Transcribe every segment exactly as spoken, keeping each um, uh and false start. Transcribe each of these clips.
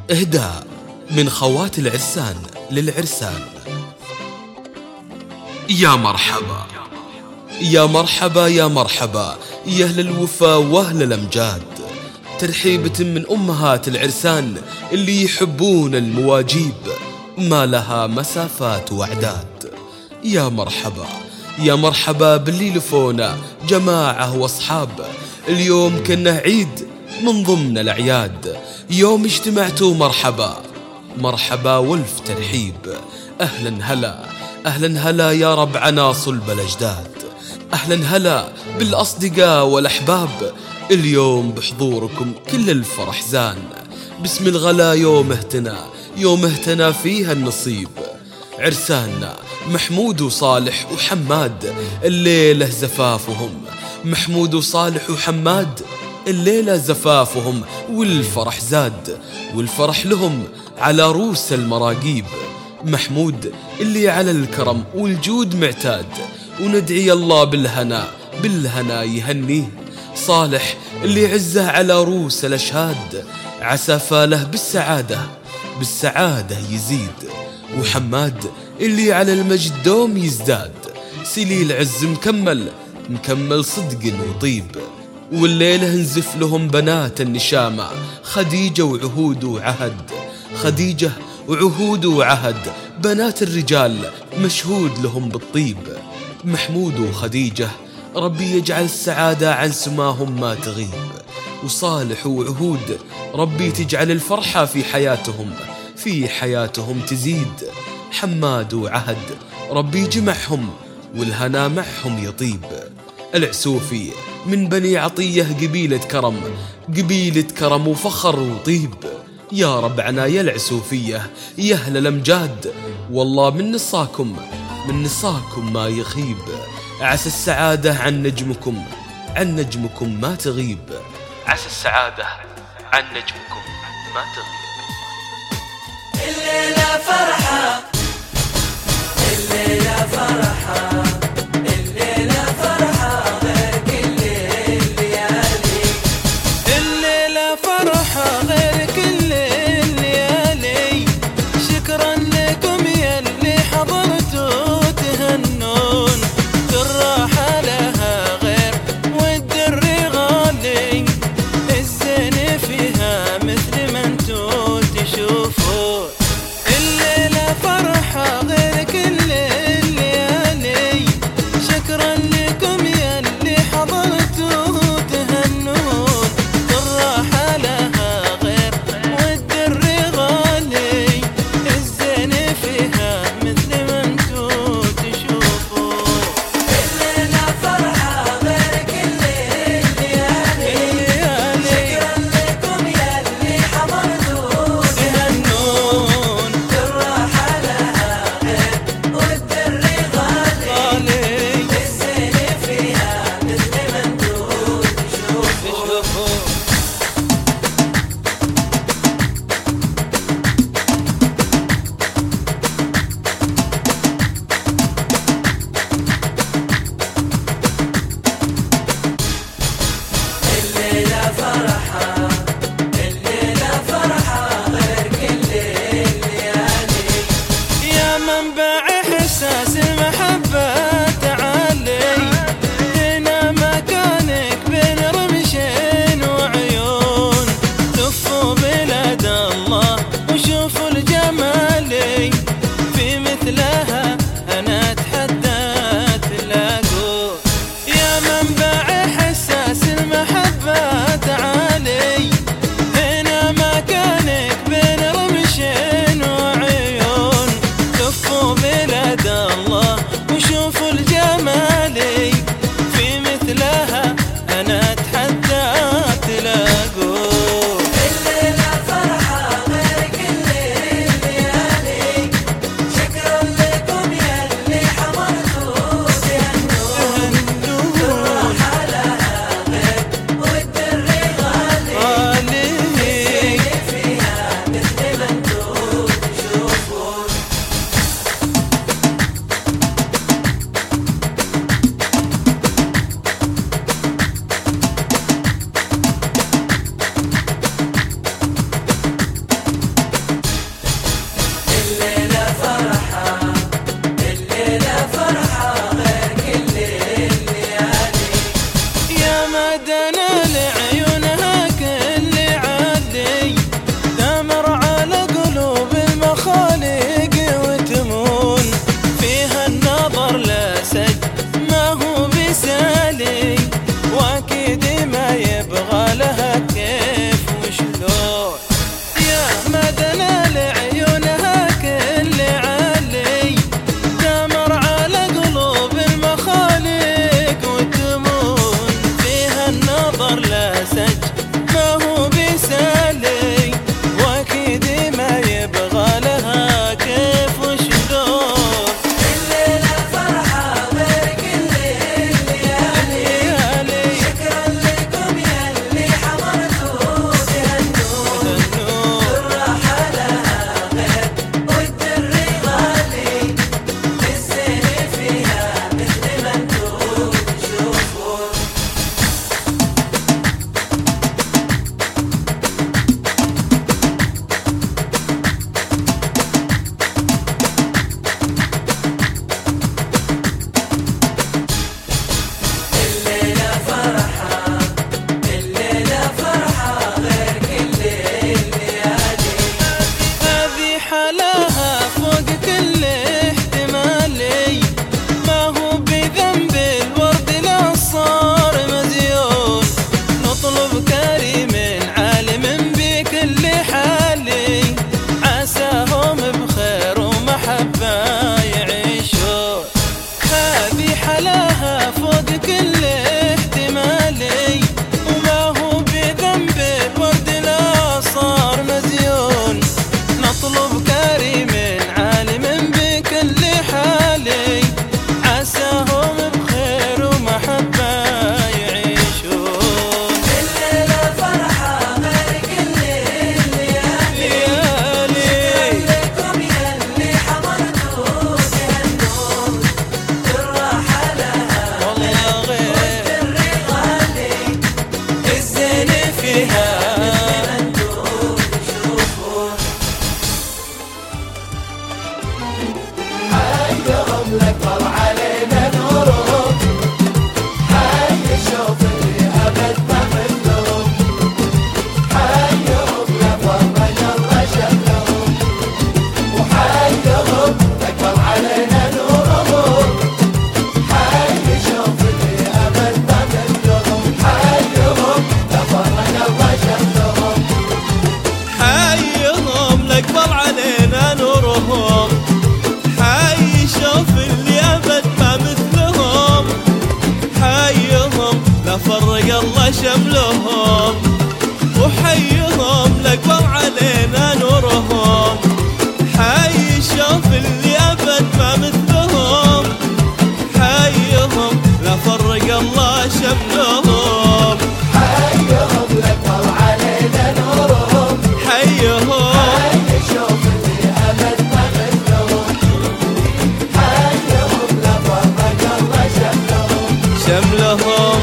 إهداء من خوات العرسان للعرسان. يا مرحبا يا مرحبا يا مرحبا يا أهل الوفا وأهل الأمجاد، ترحيبة من أمهات العرسان اللي يحبون المواجيب ما لها مسافات وأعداد. يا مرحبا يا مرحبا باللي لفونا جماعة وأصحاب، اليوم كنا عيد من ضمن الأعياد، يوم اجتمعتوا مرحبا مرحبا والف ترحيب. أهلا هلا أهلا هلا يا ربع ناصل الأجداد، أهلا هلا بالأصدقاء والأحباب، اليوم بحضوركم كل الفرح زان، بسم الغلا يوم اهتنا يوم اهتنا فيها النصيب. عرساننا محمود وصالح وحماد الليلة زفافهم، محمود وصالح وحماد الليلة زفافهم، والفرح زاد والفرح لهم على روس المراقيب. محمود اللي على الكرم والجود معتاد، وندعي الله بالهنا بالهنا يهنيه. صالح اللي عزه على روس الأشهاد، عسى فاله بالسعادة بالسعادة يزيد. وحماد اللي على المجد دوم يزداد، سليل عز مكمل مكمل صدق وطيب. والليلة نزف لهم بنات النشامة، خديجة وعهود وعهد، خديجة وعهود وعهد، بنات الرجال مشهود لهم بالطيب. محمود وخديجة ربي يجعل السعادة عن سماهم ما تغيب، وصالح وعهود ربي تجعل الفرحة في حياتهم في حياتهم تزيد. حماد وعهد ربي جمعهم والهنا معهم يطيب. العسوفي من بني عطية قبيلة كرم قبيلة كرم وفخر وطيب. يا ربعنا يا العسوفية يا أهل الأمجاد، والله من نصاكم من نصاكم ما يخيب. عسى السعادة عن نجمكم عن نجمكم ما تغيب، عسى السعادة عن نجمكم ما تغيب. الليلة فرحة الليلة فرحة الليلة فرحة غير كل الليالي، الليلة فرحة غير كل الليالي. شكرا لكم يلي حضرتوا تهنون، الراحة لها غير والدر غالي، الزين فيها مثل ما انتو تشوفون. الليلة فرحة غير كل الليالي، الله شملهم، وحيهم الأكبر علينا نورهم، حي الشوف اللي أبد ما مثلهم، حيهم لا فرق الله شملهم، حيهم الأكبر علينا نورهم، حيهم حي الشوف اللي أبد ما مثلهم، حيهم لا فرق الله شملهم شملهم.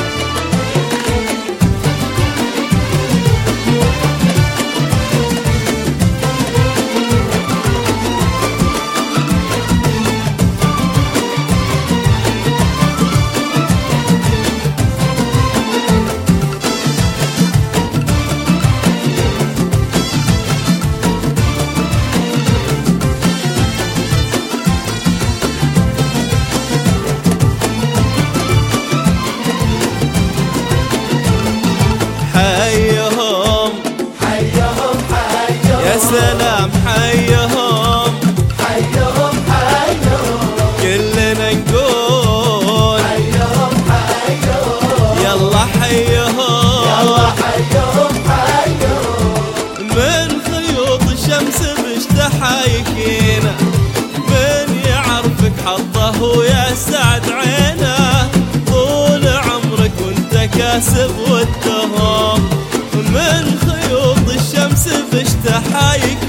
حيهم حيهم حيهم يا سلام حيهم حيهم حيهم كلنا نقول حيهم حيهم يلا حيهم يلا حيهم حيهم من خيوط الشمس بشتحايكينا، من يعرفك حظه ويا سعد عينه، طول عمرك وانت كاسب والتهم، من خيوط الشمس بشتحايك